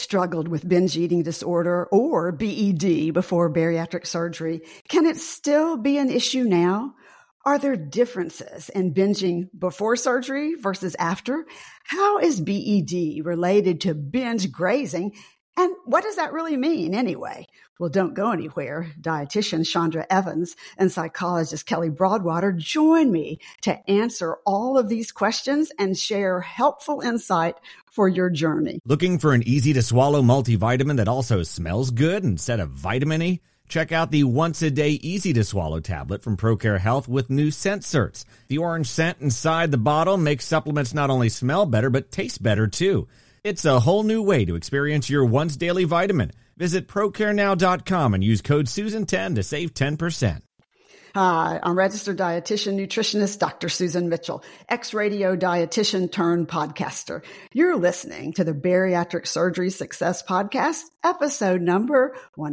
struggled with binge eating disorder or BED before bariatric surgery, can it still be an issue now? Are there differences in binging before surgery versus after? How is BED related to binge grazing? And what does that really mean anyway? Well, don't go anywhere. Dietitian Chandra Evans and psychologist Kelly Broadwater join me to answer all of these questions and share helpful insight for your journey. Looking for an easy-to-swallow multivitamin that also smells good instead of vitamin-y? Check out the once-a-day easy-to-swallow tablet from ProCare Health with new scent certs. The orange scent inside the bottle makes supplements not only smell better, but taste better, too. It's a whole new way to experience your once-daily vitamin. Visit ProCareNow.com and use code Susan10 to save 10%. Hi, I'm registered dietitian nutritionist Dr. Susan Mitchell, ex-radio dietitian turned podcaster. You're listening to the Bariatric Surgery Success Podcast, episode number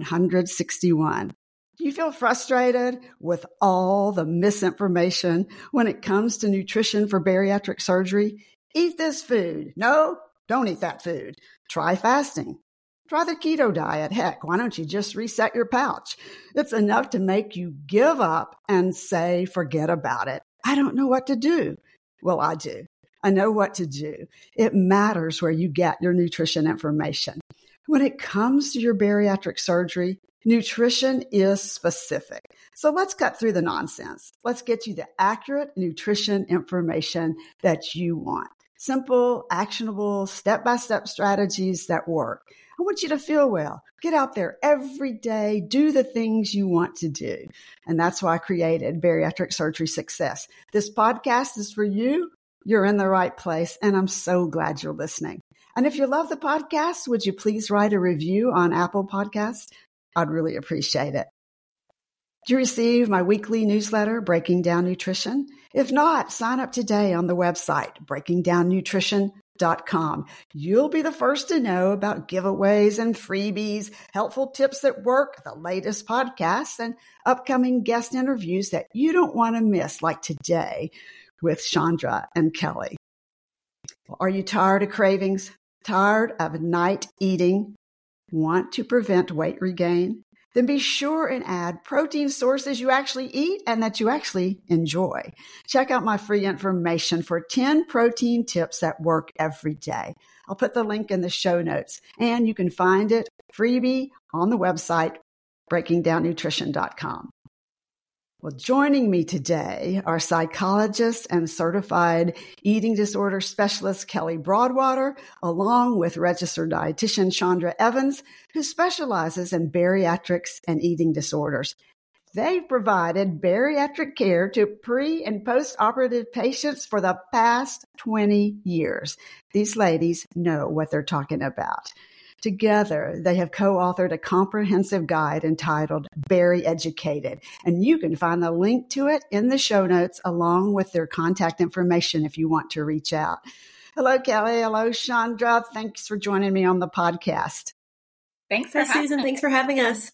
161. Do you feel frustrated with all the misinformation when it comes to nutrition for bariatric surgery? Eat this food. No, don't eat that food. Try fasting. Try the keto diet. Heck, why don't you just reset your pouch? It's enough to make you give up and say, forget about it. I don't know what to do. Well, I do. I know what to do. It matters where you get your nutrition information. When it comes to your bariatric surgery, nutrition is specific. So let's cut through the nonsense. Let's get you the accurate nutrition information that you want. Simple, actionable, step-by-step strategies that work. I want you to feel well. Get out there every day. Do the things you want to do. And that's why I created Bariatric Surgery Success. This podcast is for you. You're in the right place. And I'm so glad you're listening. And if you love the podcast, would you please write a review on Apple Podcasts? I'd really appreciate it. Do you receive my weekly newsletter, Breaking Down Nutrition? If not, sign up today on the website, breakingdownnutrition.com. You'll be the first to know about giveaways and freebies, helpful tips at work, the latest podcasts, and upcoming guest interviews that you don't want to miss, like today with Chandra and Kelly. Are you tired of cravings? Tired of night eating? Want to prevent weight regain? Then be sure and add protein sources you actually eat and that you actually enjoy. Check out my free information for 10 protein tips that work every day. I'll put the link in the show notes, and you can find it freebie on the website, breakingdownnutrition.com. Well, joining me today are psychologist and certified eating disorder specialist Kelly Broadwater, along with registered dietitian Chandra Evans, who specializes in bariatrics and eating disorders. They've provided bariatric care to pre- and post-operative patients for the past 20 years. These ladies know what they're talking about. Together, they have co-authored a comprehensive guide entitled Bari Educated, and you can find the link to it in the show notes along with their contact information if you want to reach out. Hello, Kelly. Hello, Chandra. Thanks for joining me on the podcast. Thanks for Susan. Thanks for having us.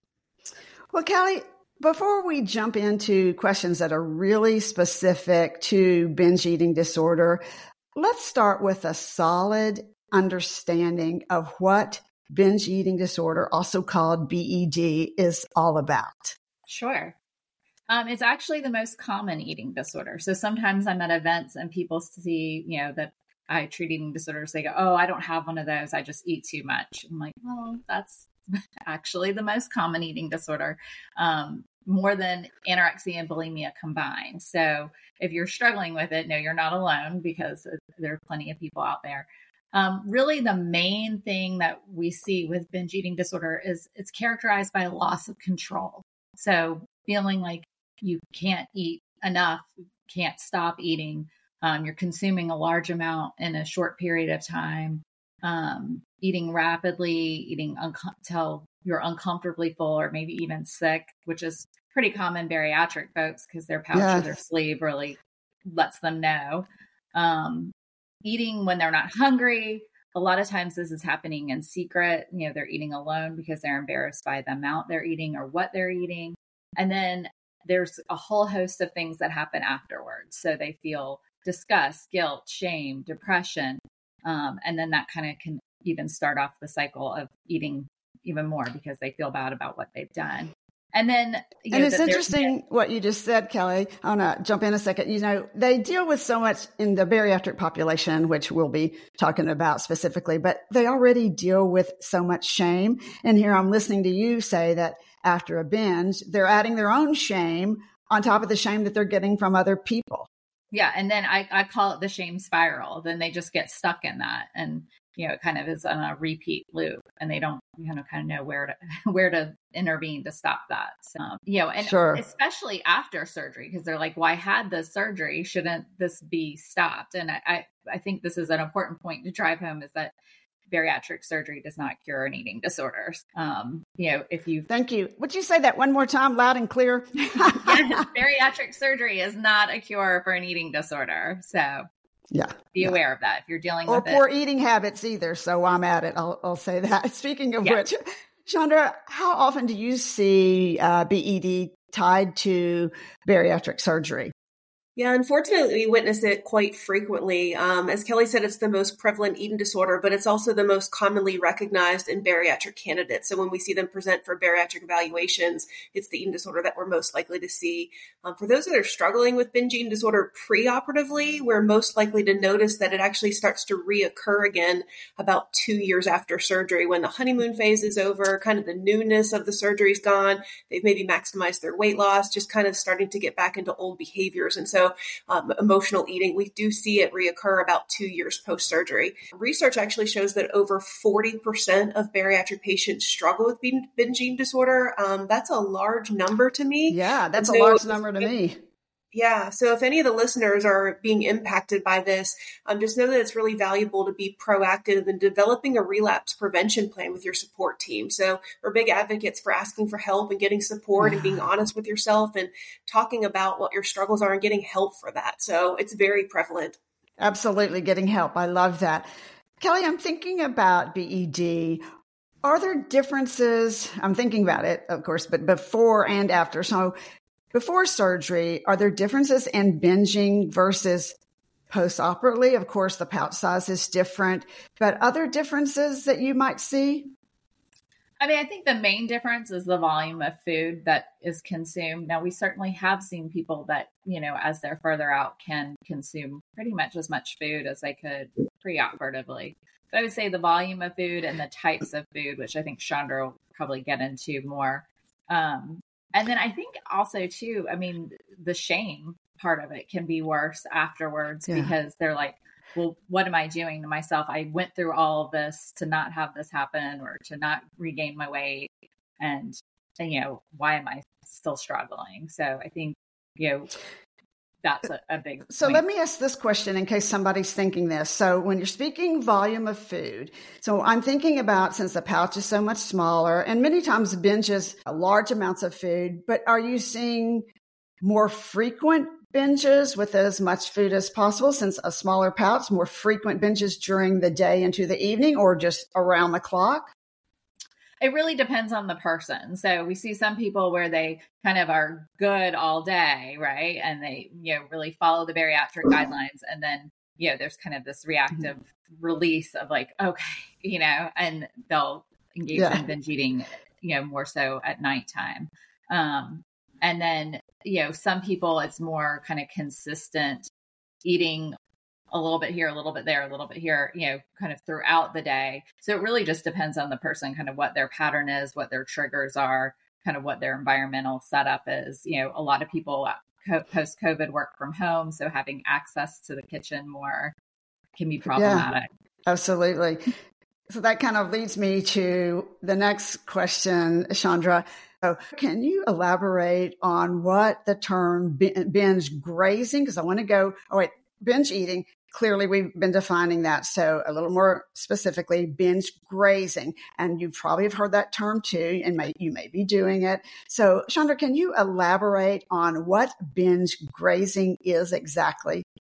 Well, Kelly, before we jump into questions that are really specific to binge eating disorder, let's start with a solid understanding of what binge eating disorder, also called BED, is all about. Sure. It's actually the most common eating disorder. So sometimes I'm at events and people see, that I treat eating disorders. They go, oh, I don't have one of those. I just eat too much. I'm like, well, that's actually the most common eating disorder, more than anorexia and bulimia combined. So if you're struggling with it, no, you're not alone, because there are plenty of people out there. Really, the main thing that we see with binge eating disorder is it's characterized by a loss of control. So feeling like you can't eat enough, can't stop eating, you're consuming a large amount in a short period of time, eating rapidly, eating until you're uncomfortably full or maybe even sick, which is pretty common bariatric folks because their pouch or their sleeve really lets them know. Eating when they're not hungry. A lot of times this is happening in secret. They're eating alone because they're embarrassed by the amount they're eating or what they're eating. And then there's a whole host of things that happen afterwards. So they feel disgust, guilt, shame, depression. And then that kind of can even start off the cycle of eating even more because they feel bad about what they've done. And then, and it's interesting what you just said, Kelly. I want to jump in a second. They deal with so much in the bariatric population, which we'll be talking about specifically, but they already deal with so much shame. And here I'm listening to you say that after a binge, they're adding their own shame on top of the shame that they're getting from other people. Yeah. And then I call it the shame spiral. Then they just get stuck in that. And, it kind of is on a repeat loop and they don't, kind of know where to intervene to stop that. So, and sure. Especially after surgery, because they're like, well, I had the surgery. Shouldn't this be stopped? And I think this is an important point to drive home is that bariatric surgery does not cure an eating disorders. If you Thank you. Would you say that one more time, loud and clear? Yes, bariatric surgery is not a cure for an eating disorder. So be aware of that if you're dealing with it. Or poor eating habits either. So I'm at it. I'll say that. Speaking of which, Chandra, how often do you see BED tied to bariatric surgery? Yeah, unfortunately, we witness it quite frequently. As Kelly said, it's the most prevalent eating disorder, but it's also the most commonly recognized in bariatric candidates. So when we see them present for bariatric evaluations, it's the eating disorder that we're most likely to see. For those that are struggling with binge eating disorder preoperatively, we're most likely to notice that it actually starts to reoccur again about 2 years after surgery when the honeymoon phase is over, kind of the newness of the surgery is gone. They've maybe maximized their weight loss, just kind of starting to get back into old behaviors. And so emotional eating, we do see it reoccur about 2 years post-surgery. Research actually shows that over 40% of bariatric patients struggle with binge eating disorder. That's a large number to me. Yeah, that's a large number to me. Yeah. So if any of the listeners are being impacted by this, just know that it's really valuable to be proactive in developing a relapse prevention plan with your support team. So we're big advocates for asking for help and getting support and being honest with yourself and talking about what your struggles are and getting help for that. So it's very prevalent. Absolutely. Getting help. I love that. Kelly, I'm thinking about BED. Are there differences? I'm thinking about it, of course, but before and after. So before surgery, are there differences in binging versus post-operatively? Of course, the pouch size is different, but other differences that you might see? I mean, I think the main difference is the volume of food that is consumed. Now, we certainly have seen people that, as they're further out, can consume pretty much as much food as they could preoperatively. But I would say the volume of food and the types of food, which I think Chandra will probably get into more. And then I think also too, I mean, the shame part of it can be worse afterwards because they're like, well, what am I doing to myself? I went through all of this to not have this happen or to not regain my weight. And why am I still struggling? So I think, that's a big So point. Let me ask this question in case somebody's thinking this. So when you're speaking volume of food, so I'm thinking about, since the pouch is so much smaller and many times binges large amounts of food, but are you seeing more frequent binges with as much food as possible since a smaller pouch, more frequent binges during the day into the evening or just around the clock? It really depends on the person. So we see some people where they kind of are good all day, right? And they, really follow the bariatric guidelines. And then, there's kind of this reactive release of like, okay, and they'll engage in binge eating, more so at nighttime. And then, some people, it's more kind of consistent eating a little bit here, a little bit there, a little bit here, kind of throughout the day. So it really just depends on the person, kind of what their pattern is, what their triggers are, kind of what their environmental setup is. A lot of people post-COVID work from home. So having access to the kitchen more can be problematic. Yeah, absolutely. So that kind of leads me to the next question, Chandra. So can you elaborate on what the term binge grazing, because I want to go, binge eating. Clearly, we've been defining that. So a little more specifically, binge grazing. And you probably have heard that term too, and you may be doing it. So Chandra, can you elaborate on what binge grazing is exactly?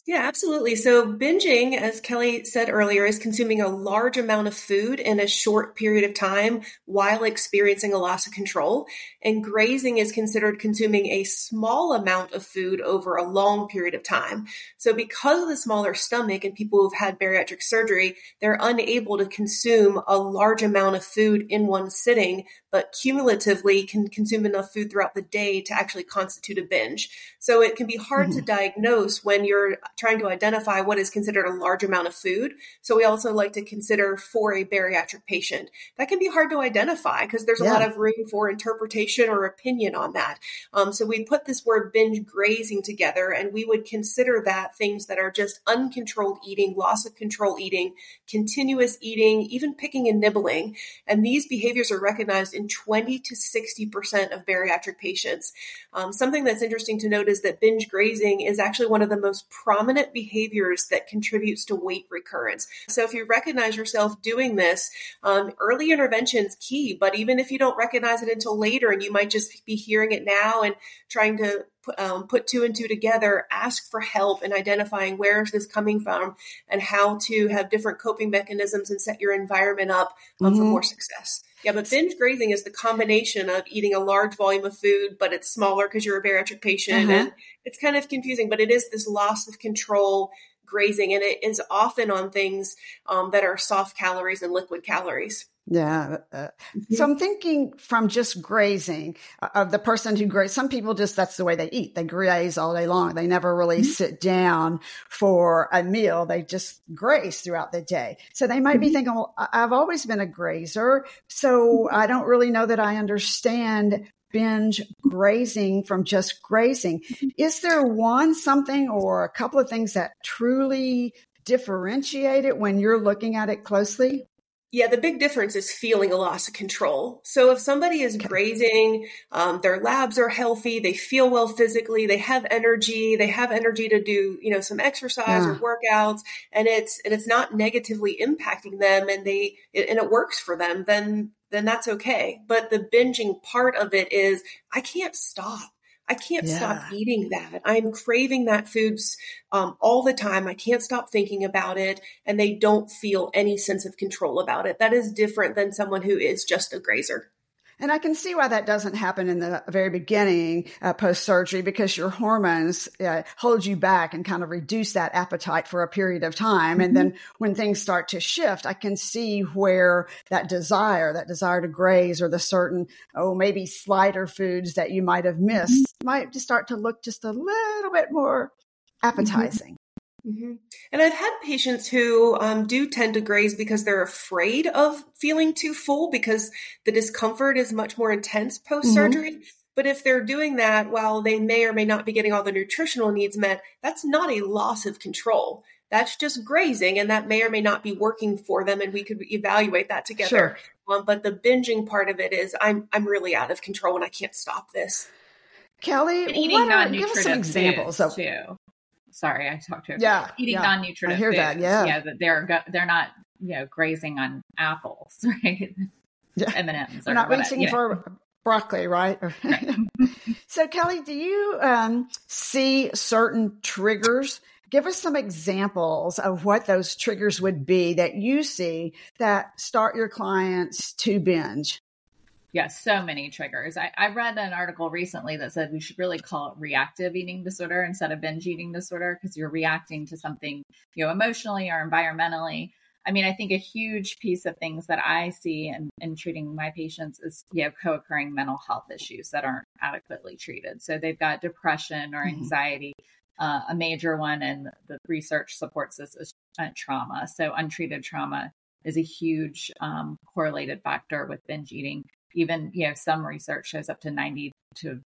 Yeah, absolutely. So binging, as Kelly said earlier, is consuming a large amount of food in a short period of time while experiencing a loss of control. And grazing is considered consuming a small amount of food over a long period of time. So because of the smaller stomach and people who've had bariatric surgery, they're unable to consume a large amount of food in one sitting, but cumulatively can consume enough food throughout the day to actually constitute a binge. So it can be hard to diagnose when you're trying to identify what is considered a large amount of food. So we also like to consider for a bariatric patient. That can be hard to identify because there's a lot of room for interpretation or opinion on that. So we put this word binge grazing together, and we would consider that things that are just uncontrolled eating, loss of control eating, continuous eating, even picking and nibbling. And these behaviors are recognized in 20 to 60% of bariatric patients. Something that's interesting to note is that binge grazing is actually one of the most prominent behaviors that contributes to weight recurrence. So if you recognize yourself doing this, early intervention is key, but even if you don't recognize it until later and you might just be hearing it now and trying to put two and two together, ask for help in identifying where is this coming from and how to have different coping mechanisms and set your environment up for more success. Yeah, but binge grazing is the combination of eating a large volume of food, but it's smaller because you're a bariatric patient. And it's kind of confusing, but it is this loss of control grazing, and it is often on things that are soft calories and liquid calories. Yeah. So I'm thinking from just grazing of the person who grazes. Some people just, that's the way they eat. They graze all day long. They never really sit down for a meal. They just graze throughout the day. So they might be thinking, well, I've always been a grazer, so I don't really know that I understand binge grazing from just grazing. Is there something or a couple of things that truly differentiate it when you're looking at it closely? Yeah, the big difference is feeling a loss of control. So if somebody is grazing, their labs are healthy, they feel well physically, they have energy to do, some exercise or workouts, and it's not negatively impacting them, and it works for them, then that's okay. But the binging part of it is, I can't stop. I can't stop eating that. I'm craving that foods all the time. I can't stop thinking about it, and they don't feel any sense of control about it. That is different than someone who is just a grazer. And I can see why that doesn't happen in the very beginning post-surgery, because your hormones hold you back and kind of reduce that appetite for a period of time. And then when things start to shift, I can see where that desire to graze, or the certain, maybe slighter foods that you might have missed might just start to look just a little bit more appetizing. And I've had patients who do tend to graze because they're afraid of feeling too full, because the discomfort is much more intense post-surgery. But if they're doing that while they may or may not be getting all the nutritional needs met, that's not a loss of control. That's just grazing, and that may or may not be working for them, and we could evaluate that together. Sure. But the binging part of it is, I'm really out of control and I can't stop this. Kelly, eating give us some examples of too. Sorry, I talked to you. Eating non-nutritive I hear foods. that, that they're not, grazing on apples, right? M&Ms. We're not reaching for broccoli, right? So, Kelly, do you see certain triggers? Give us some examples of what those triggers would be that you see that start your clients to binge. Yes, so many triggers. I read an article recently that said we should really call it reactive eating disorder instead of binge eating disorder, because you're reacting to something, emotionally or environmentally. I mean, I think a huge piece of things that I see in treating my patients is, co-occurring mental health issues that aren't adequately treated. So they've got depression or anxiety. A major one, and the research supports this, is trauma. So untreated trauma is a huge correlated factor with binge eating. Even, some research shows up to 90 to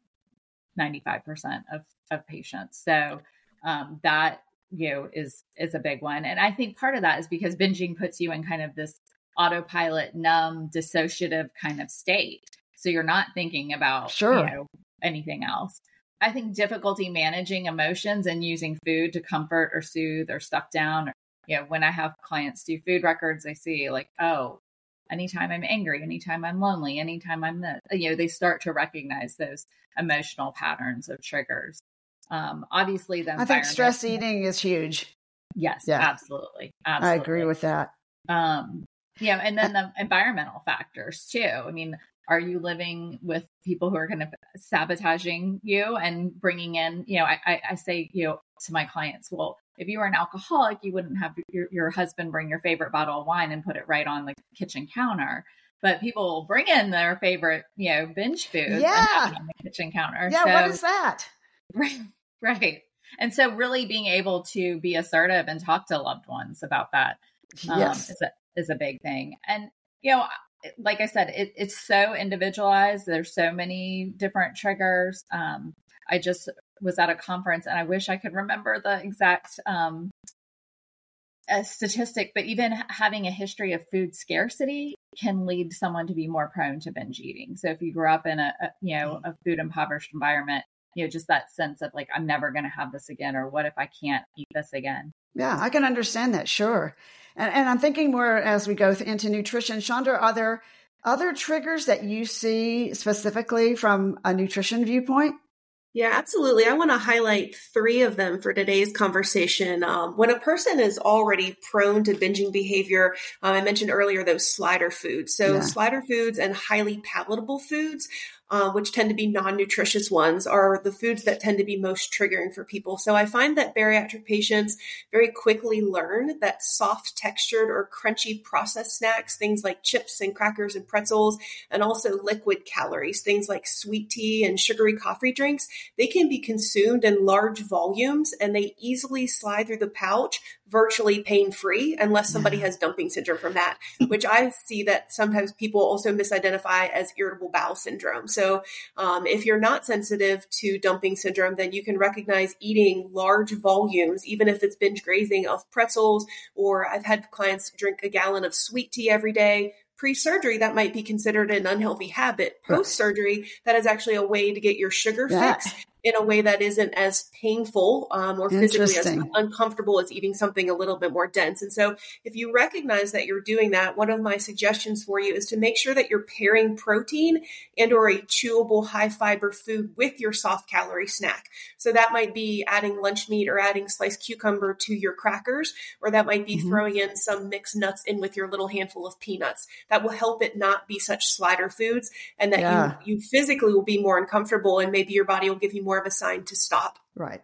95% of patients. So that, is a big one. And I think part of that is because binging puts you in kind of this autopilot, numb, dissociative kind of state. So you're not thinking about, anything else. I think difficulty managing emotions and using food to comfort or soothe or stuff down. When I have clients do food records, they see like, anytime I'm angry, anytime I'm lonely, anytime I'm this, they start to recognize those emotional patterns of triggers. Obviously, I think stress eating is huge. Yes, yeah. Absolutely. I agree with that. And then the environmental factors too. I mean, are you living with people who are kind of sabotaging you and bringing in, I say, to my clients, well, if you were an alcoholic, you wouldn't have your husband bring your favorite bottle of wine and put it right on the kitchen counter. But people will bring in their favorite, binge foods and have it on the kitchen counter. Yeah, so, what is that? Right. And so really being able to be assertive and talk to loved ones about that is a big thing. And, like I said, it's so individualized. There's so many different triggers. I just was at a conference and I wish I could remember the exact statistic, but even having a history of food scarcity can lead someone to be more prone to binge eating. So if you grew up in a food impoverished environment, just that sense of like, I'm never going to have this again, or what if I can't eat this again? Yeah, I can understand that. Sure. And I'm thinking more as we go into nutrition. Chandra, are there other triggers that you see specifically from a nutrition viewpoint? Yeah, absolutely. I want to highlight 3 of them for today's conversation. When a person is already prone to binging behavior, I mentioned earlier those slider foods. So slider foods and highly palatable foods, which tend to be non-nutritious ones, are the foods that tend to be most triggering for people. So I find that bariatric patients very quickly learn that soft textured or crunchy processed snacks, things like chips and crackers and pretzels, and also liquid calories, things like sweet tea and sugary coffee drinks, they can be consumed in large volumes and they easily slide through the pouch virtually pain-free unless somebody has dumping syndrome from that, which I see that sometimes people also misidentify as irritable bowel syndrome. So if you're not sensitive to dumping syndrome, then you can recognize eating large volumes, even if it's binge grazing, of pretzels, or I've had clients drink a gallon of sweet tea every day. Pre-surgery, that might be considered an unhealthy habit. Post-surgery, that is actually a way to get your sugar fix in a way that isn't as painful or physically as uncomfortable as eating something a little bit more dense. And so if you recognize that you're doing that, one of my suggestions for you is to make sure that you're pairing protein and or a chewable high fiber food with your soft calorie snack. So that might be adding lunch meat or adding sliced cucumber to your crackers, or that might be throwing in some mixed nuts in with your little handful of peanuts. That will help it not be such slider foods, and that you physically will be more uncomfortable, and maybe your body will give you more of a sign to stop. Right.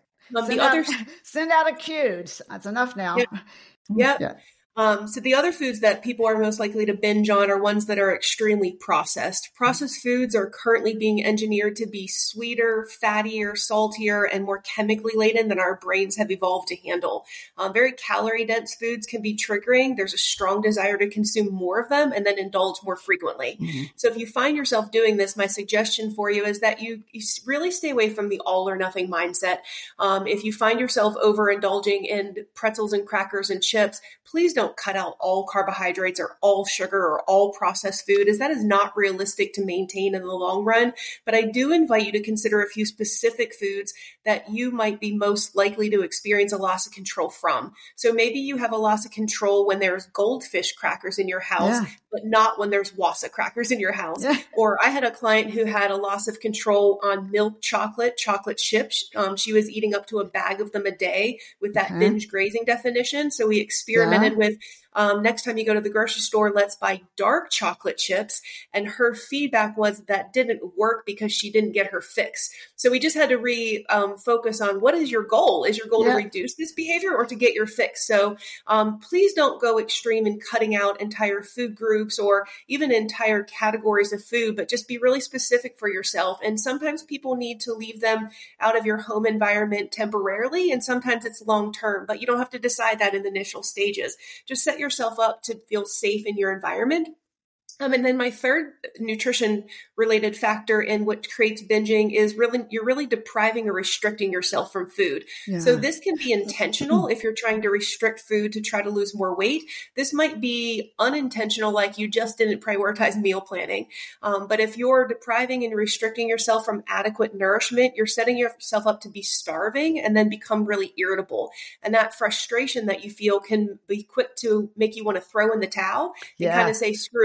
Send out a cue. That's enough now. Yeah. So the other foods that people are most likely to binge on are ones that are extremely processed. Processed foods are currently being engineered to be sweeter, fattier, saltier, and more chemically laden than our brains have evolved to handle. Very calorie-dense foods can be triggering. There's a strong desire to consume more of them and then indulge more frequently. So if you find yourself doing this, my suggestion for you is that you really stay away from the all or nothing mindset. If you find yourself overindulging in pretzels and crackers and chips, please don't cut out all carbohydrates or all sugar or all processed food, as that is not realistic to maintain in the long run. But I do invite you to consider a few specific foods that you might be most likely to experience a loss of control from. So maybe you have a loss of control when there's goldfish crackers in your house, but not when there's Wassa crackers in your house. Or I had a client who had a loss of control on milk chocolate chips. She was eating up to a bag of them a day with that binge grazing definition. So we experimented with next time you go to the grocery store, let's buy dark chocolate chips. And her feedback was that didn't work because she didn't get her fix. So we just had to focus on, what is your goal? Is your goal to reduce this behavior or to get your fix? So please don't go extreme in cutting out entire food groups or even entire categories of food, but just be really specific for yourself. And sometimes people need to leave them out of your home environment temporarily, and sometimes it's long term, but you don't have to decide that in the initial stages. Just set yourself up to feel safe in your environment. And then my third nutrition related factor in what creates binging is you're really depriving or restricting yourself from food. So this can be intentional if you're trying to restrict food to try to lose more weight. This might be unintentional, like you just didn't prioritize meal planning. But if you're depriving and restricting yourself from adequate nourishment, you're setting yourself up to be starving and then become really irritable. And that frustration that you feel can be quick to make you want to throw in the towel and kind of say, screw it, who cares?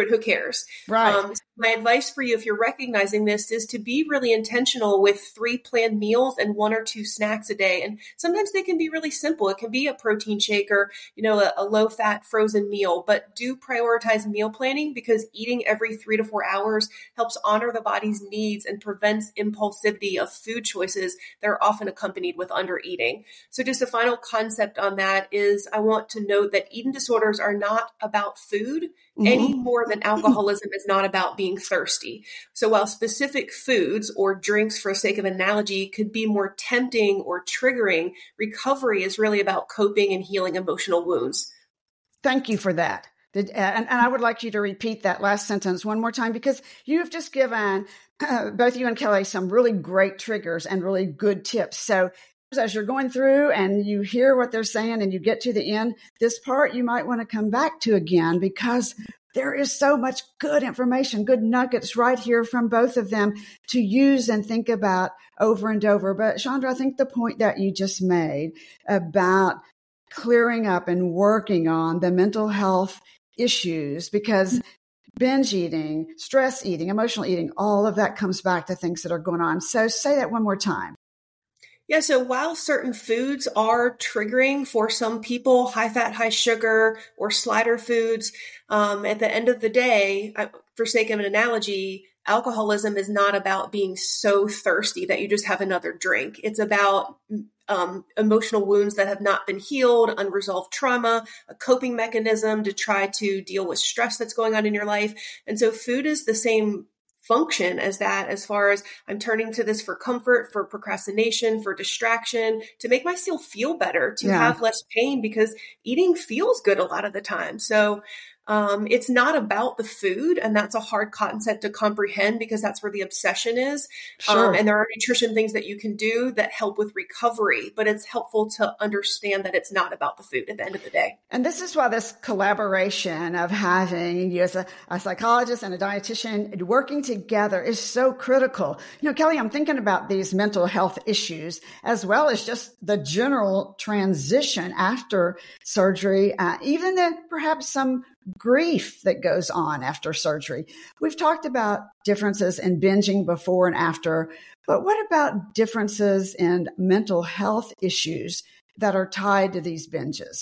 bears. Right. My advice for you, if you're recognizing this, is to be really intentional with 3 planned meals and 1 or 2 snacks a day. And sometimes they can be really simple. It can be a protein shake or, a low-fat frozen meal, but do prioritize meal planning, because eating every 3 to 4 hours helps honor the body's needs and prevents impulsivity of food choices that are often accompanied with undereating. So just a final concept on that is, I want to note that eating disorders are not about food any more than alcoholism is not about being thirsty. So while specific foods or drinks, for sake of analogy, could be more tempting or triggering, recovery is really about coping and healing emotional wounds. Thank you for that. And I would like you to repeat that last sentence one more time, because you have just given both you and Kelly some really great triggers and really good tips. So as you're going through and you hear what they're saying and you get to the end, this part you might want to come back to again, because there is so much good information, good nuggets right here from both of them to use and think about over and over. But Chandra, I think the point that you just made about clearing up and working on the mental health issues, because binge eating, stress eating, emotional eating, all of that comes back to things that are going on. So say that one more time. Yeah, so while certain foods are triggering for some people, high fat, high sugar, or slider foods, at the end of the day, for sake of an analogy, alcoholism is not about being so thirsty that you just have another drink. It's about emotional wounds that have not been healed, unresolved trauma, a coping mechanism to try to deal with stress that's going on in your life. And so food is the same function as that, as far as I'm turning to this for comfort, for procrastination, for distraction, to make myself feel better, to have less pain, because eating feels good a lot of the time. So it's not about the food, and that's a hard concept to comprehend, because that's where the obsession is. Sure. And there are nutrition things that you can do that help with recovery, but it's helpful to understand that it's not about the food at the end of the day. And this is why this collaboration of having you as a psychologist and a dietitian working together is so critical. Kelly, I'm thinking about these mental health issues, as well as just the general transition after surgery, even perhaps some grief that goes on after surgery. We've talked about differences in binging before and after, but what about differences in mental health issues that are tied to these binges?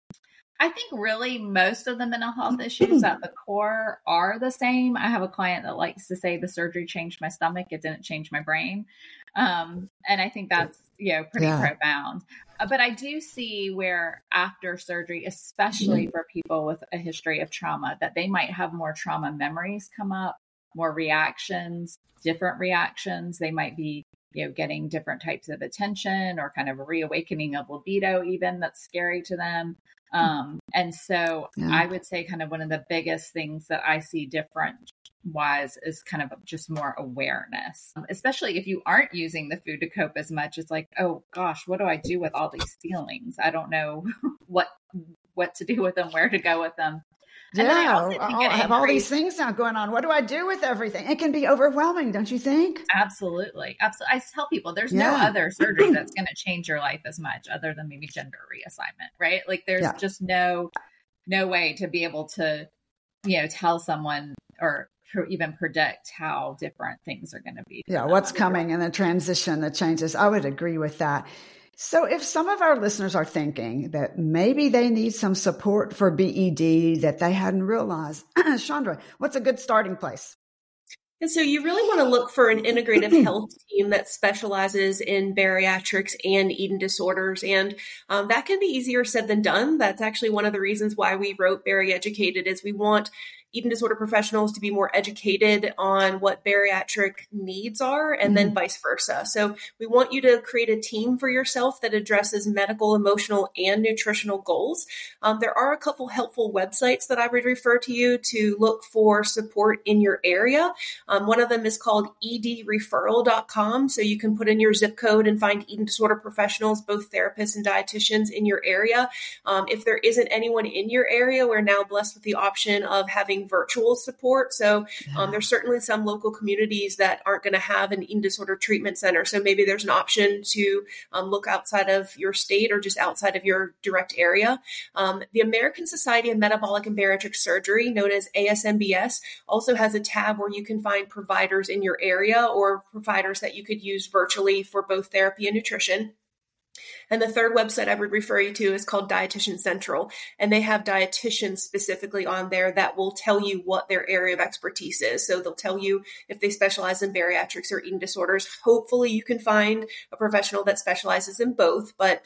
I think really most of the mental health issues at the core are the same. I have a client that likes to say the surgery changed my stomach. It didn't change my brain. And I think that's, pretty profound. But I do see where after surgery, especially for people with a history of trauma, that they might have more trauma memories come up, more reactions, different reactions. They might be, getting different types of attention, or kind of a reawakening of libido, even that's scary to them. And so I would say kind of one of the biggest things that I see different wise is kind of just more awareness, especially if you aren't using the food to cope as much. It's like, oh gosh, what do I do with all these feelings? I don't know what to do with them, where to go with them. And I have all these things now going on. What do I do with everything? It can be overwhelming, don't you think? Absolutely. I tell people there's no other surgery that's going to change your life as much, other than maybe gender reassignment, right? Like there's just no way to be able to, tell someone or even predict how different things are going to be. Yeah, what's coming and the transition, the changes. I would agree with that. So if some of our listeners are thinking that maybe they need some support for BED that they hadn't realized, Chandra, what's a good starting place? And so you really want to look for an integrative health team that specializes in bariatrics and eating disorders. And that can be easier said than done. That's actually one of the reasons why we wrote Bari Educated, is we want eating disorder professionals to be more educated on what bariatric needs are, and then vice versa. So we want you to create a team for yourself that addresses medical, emotional, and nutritional goals. There are a couple helpful websites that I would refer to you to look for support in your area. One of them is called edreferral.com. So you can put in your zip code and find eating disorder professionals, both therapists and dietitians in your area. If there isn't anyone in your area, we're now blessed with the option of having having virtual support. So there's certainly some local communities that aren't going to have an eating disorder treatment center. So maybe there's an option to look outside of your state or just outside of your direct area. The American Society of Metabolic and Bariatric Surgery, known as ASMBS, also has a tab where you can find providers in your area or providers that you could use virtually for both therapy and nutrition. And the third website I would refer you to is called Dietitian Central. And they have dietitians specifically on there that will tell you what their area of expertise is. So they'll tell you if they specialize in bariatrics or eating disorders. Hopefully you can find a professional that specializes in both, but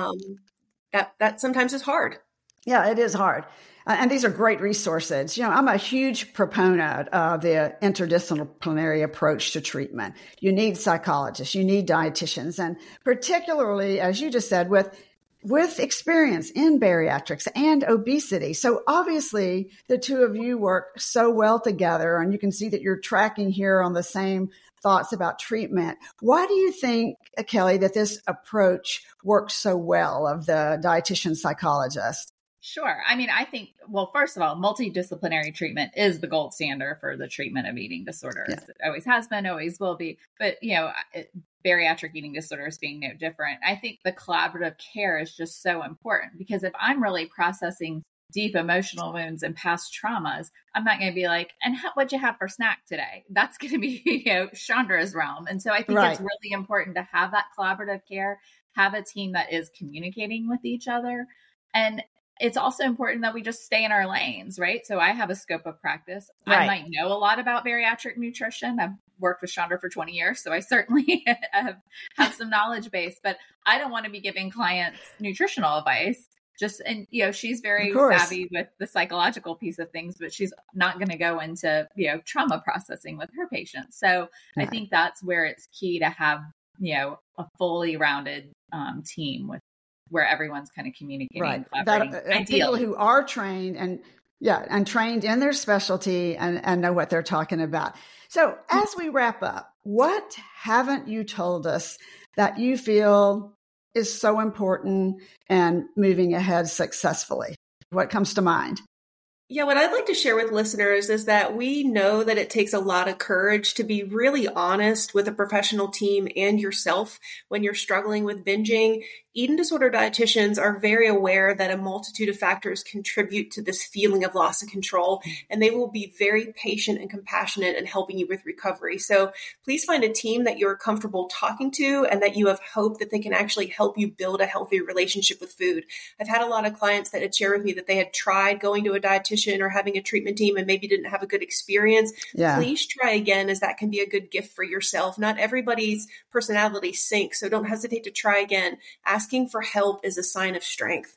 that sometimes is hard. Yeah, it is hard. And these are great resources. You know, I'm a huge proponent of the interdisciplinary approach to treatment. You need psychologists, you need dietitians, and particularly, as you just said, with experience in bariatrics and obesity. So obviously, the two of you work so well together, and you can see that you're tracking here on the same thoughts about treatment. Why do you think, Kelly, that this approach works so well of the dietitian psychologist? Sure. I mean, I think, well, first of all, multidisciplinary treatment is the gold standard for the treatment of eating disorders. Yeah. It always has been, always will be. But, you know, bariatric eating disorders being no different. I think the collaborative care is just so important because if I'm really processing deep emotional wounds and past traumas, I'm not going to be like, and what'd you have for snack today? That's going to be, you know, Chandra's realm. And so I think it's really important to have that collaborative care, have a team that is communicating with each other. And it's also important that we just stay in our lanes, right? So I have a scope of practice. I might know a lot about bariatric nutrition. I've worked with Chandra for 20 years, so I certainly have some knowledge base, but I don't want to be giving clients nutritional advice. And, you know, she's very savvy with the psychological piece of things, but she's not going to go into, you know, trauma processing with her patients. So I think that's where it's key to have, you know, a fully rounded team where everyone's kind of communicating and collaborating. People who are trained and trained in their specialty and know what they're talking about. So as we wrap up, what haven't you told us that you feel is so important and moving ahead successfully? What comes to mind? Yeah, what I'd like to share with listeners is that we know that it takes a lot of courage to be really honest with a professional team and yourself when you're struggling with binging. Eating disorder dietitians are very aware that a multitude of factors contribute to this feeling of loss of control, and they will be very patient and compassionate in helping you with recovery. So please find a team that you're comfortable talking to and that you have hope that they can actually help you build a healthy relationship with food. I've had a lot of clients that had shared with me that they had tried going to a dietitian or having a treatment team and maybe didn't have a good experience. Yeah. Please try again, as that can be a good gift for yourself. Not everybody's personality syncs, so don't hesitate to try again. Asking for help is a sign of strength.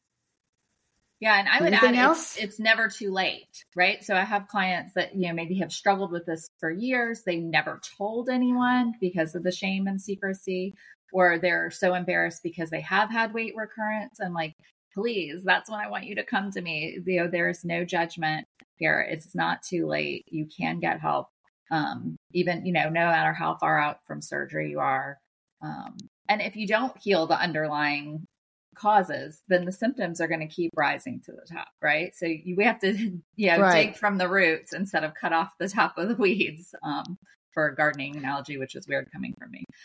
Yeah. And I would add, it's never too late, right? So I have clients that, you know, maybe have struggled with this for years. They never told anyone because of the shame and secrecy, or they're so embarrassed because they have had weight recurrence. And like, please, that's when I want you to come to me. You know, there's no judgment here. It's not too late. You can get help. Even, you know, no matter how far out from surgery you are. And if you don't heal the underlying causes, then the symptoms are going to keep rising to the top, right? So we have to, dig from the roots instead of cut off the top of the weeds, for a gardening analogy, which is weird coming from me.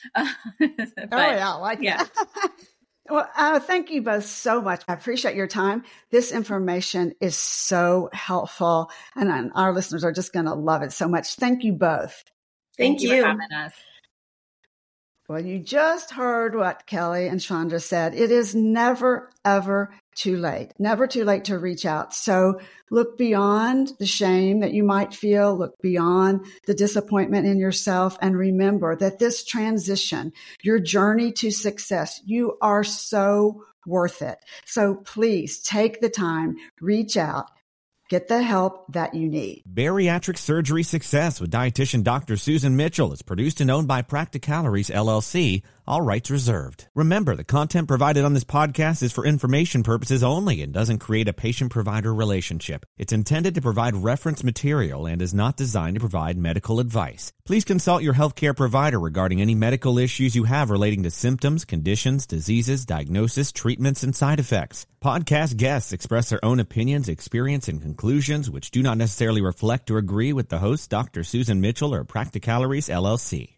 That. Well, thank you both so much. I appreciate your time. This information is so helpful, and our listeners are just going to love it so much. Thank you both. Thank you for having us. Well, you just heard what Kelly and Chandra said. It is never, ever too late. Never too late to reach out. So look beyond the shame that you might feel. Look beyond the disappointment in yourself. And remember that this transition, your journey to success, you are so worth it. So please take the time, reach out. Get the help that you need. Bariatric Surgery Success with dietitian Dr. Susan Mitchell is produced and owned by Practicalories, LLC, All rights reserved. Remember, the content provided on this podcast is for information purposes only and doesn't create a patient-provider relationship. It's intended to provide reference material and is not designed to provide medical advice. Please consult your healthcare provider regarding any medical issues you have relating to symptoms, conditions, diseases, diagnosis, treatments, and side effects. Podcast guests express their own opinions, experience, and conclusions which do not necessarily reflect or agree with the host, Dr. Susan Mitchell, or Practicalories, LLC.